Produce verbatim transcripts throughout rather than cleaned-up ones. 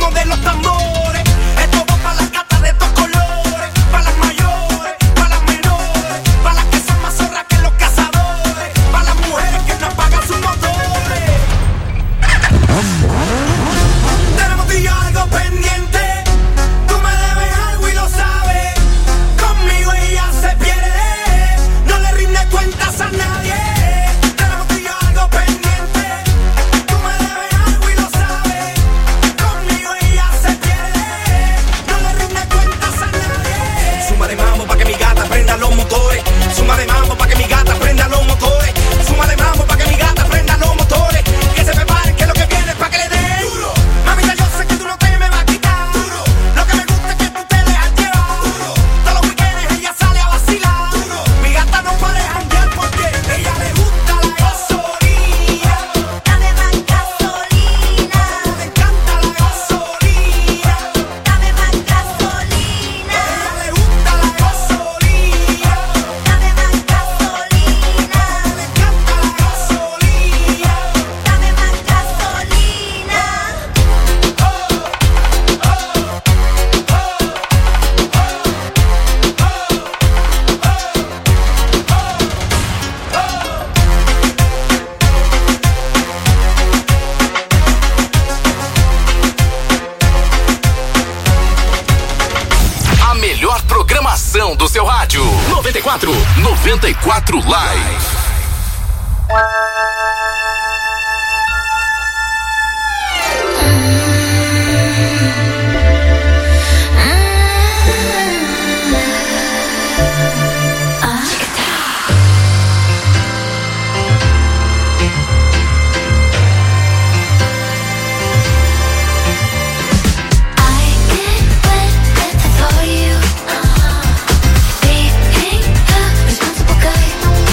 de los tambores. Esto va para las gatas de estos colores, para las mayores, para las menores, para las que son más zorras que los cazadores, para las mujeres que no apagan sus motores. Tenemos tú y yo algo pendiente, tú me debes algo y lo sabes. Conmigo ella se pierde, no le rinde cuentas a nadie. Tenemos tú y yo algo pendiente, tú me debes algo y lo sabes. Conmigo ella se pierde, no le rinde cuentas a nadie. Suma de mambo pa' que mi gata prenda los motores. Suma de mambo pa' que mi gata prenda los motores. Suma de mambo pa' que mi gata prenda los motores. Que se preparen que lo que viene es pa' que le den duro. Mamita, yo sé que tú no te me vas a quitar duro. Lo que me gusta es que tú te dejas llevar duro. Todos los weekends ella sale a vacilar duro. Mi gata no puede janguear porque ella le gusta la gasolina. Dame más gasolina. Le encanta la gasolina. Dame más gasolina. Ella le gusta la gasolina. Dame más gasolina. Le encanta la gasolina. Dame más gasolina. A melhor programação do seu rádio. noventa e quatro. noventa e quatro Live. I get wet at the thought of you. Being a responsible guy.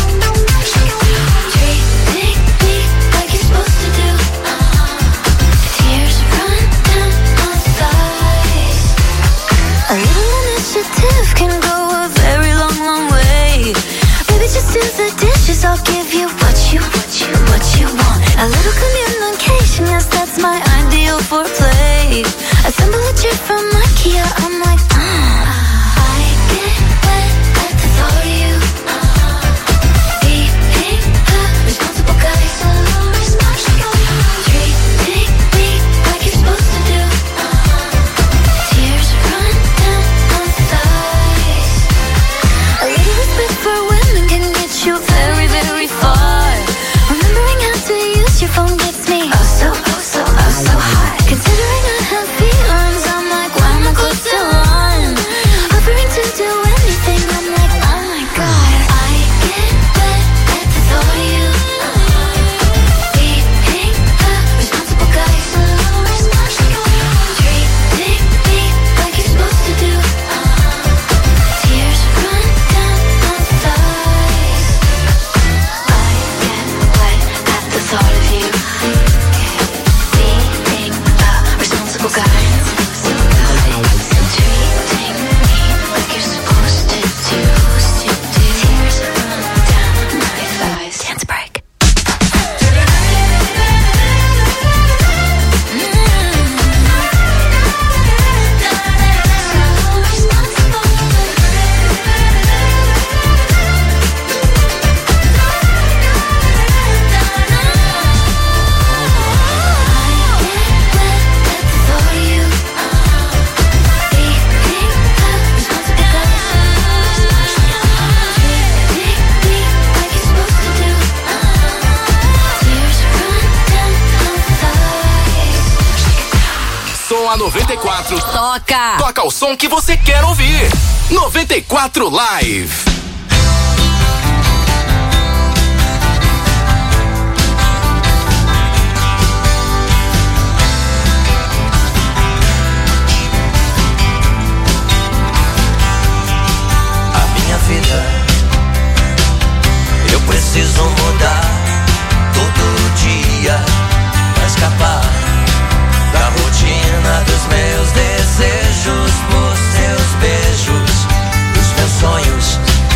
Treating me like you're supposed to do. Tears run down my thighs. A little initiative can go a very long, long way. Maybe just do the dishes, I'll give you what you, what you, what you want. A little communication, yes, that's my ideal foreplay. Assemble a chair from IKEA, I'm like, ah. I get wet at the thought of you. Being a responsible guy. Treating me like you're supposed to do. Tears run down my thighs. A little respect for women can get you very, very far. Remembering how to use your phone gets me oh so, oh so, oh so hot. Considering I have feelings, I'm like, why am I close to one? Offering to do anything, I'm like, oh my god. I get wet at the thought of you. Being a responsible guy. Treating me like you're supposed to do. Tears run down my thighs. I get wet at the thought of you. Being a responsible guy. Treating me like you're supposed to do. Tears run down my thighs. Dance break. Som a noventa e quatro. Toca! Toca o som que você quer ouvir. noventa e quatro Live. A minha vida, eu preciso mudar todo dia pra escapar da rotina dos meus desejos, por seus beijos, dos meus sonhos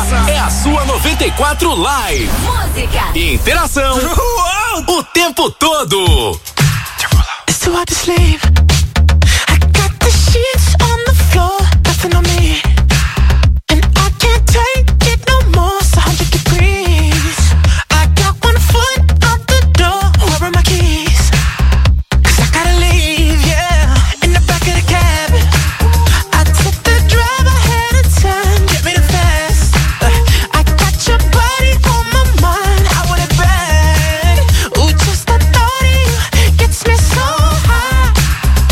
é a sua noventa e quatro Live. Música. Interação. Uou, o tempo todo. It's too hard to sleep. I got the sheets on the floor, nothing on me. And I can't take it no more, it's one hundred degrees. I got one foot out the door, where are my keys? Cause I gotta leave, yeah, in the back of the cab. I took the drive ahead of time, get me the fast. I got your body on my mind, I want it bad. Ooh, just the thought of you gets me so high.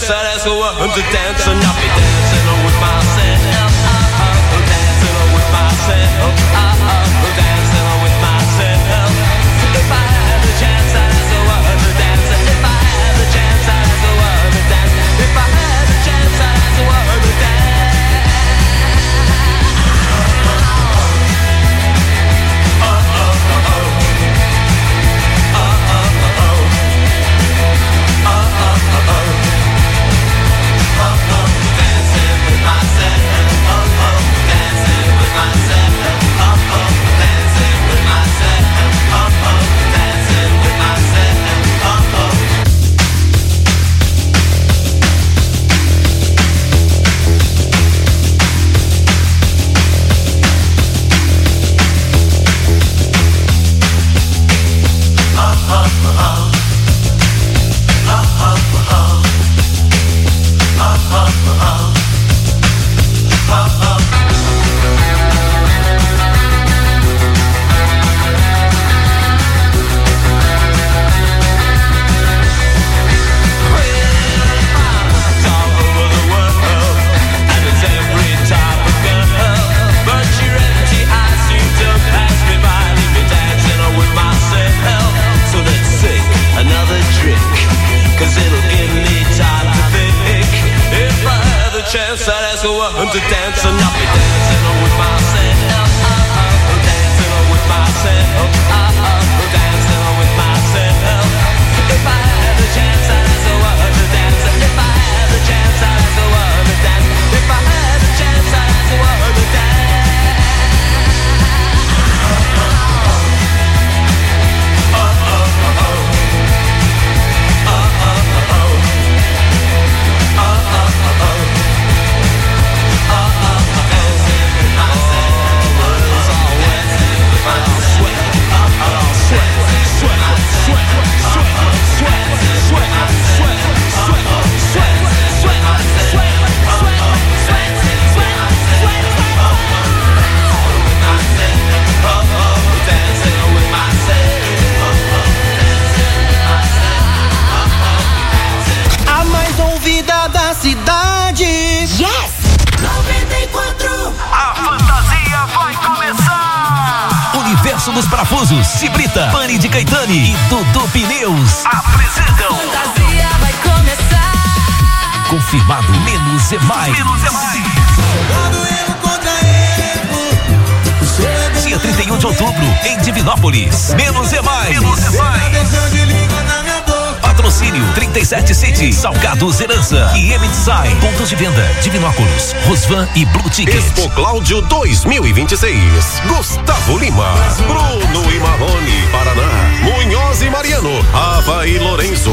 chance I'd ask a woman to dance and not be dancing with myself. Oh, dancing with myself. Oh, dancing with myself. If I had the chance I'd ask a woman to dance. If I had the chance I'd ask a woman to dance. If I had the chance I'd ask a woman to dance. Chance I'd ask a woman to dance and not be dancing with myself. Oh, dancing with myself. Oh, dancing with myself. If I had the chance I'd ask a woman to dance. If I had the chance I'd ask a woman to dance. If I had the chance I'd ask a woman to dance. Oh, oh, oh, oh. Oh, oh, oh, oh. Oh, oh, oh, oh. A mais ouvida da cidade. Yes! noventa e quatro. A fantasia vai começar! Universo dos Parafusos, Cibrita, Pani de Caetani e Dudu Pneus apresentam. Fantasia vai começar. Confirmado, menos é mais. Menos é mais. Dia trinta e um de outubro, em Divinópolis. Menos é mais. Menos é mais. Patrocínio trinta e sete City, Salgados Herança e M Design. Pontos de venda: Divinópolis, Rosvan e Blue Ticket. Expo Cláudio dois mil e vinte e seis. Gustavo Lima, Bruno e Marrone, Paraná, Munhoz e Mariano, Ava e Lourenço.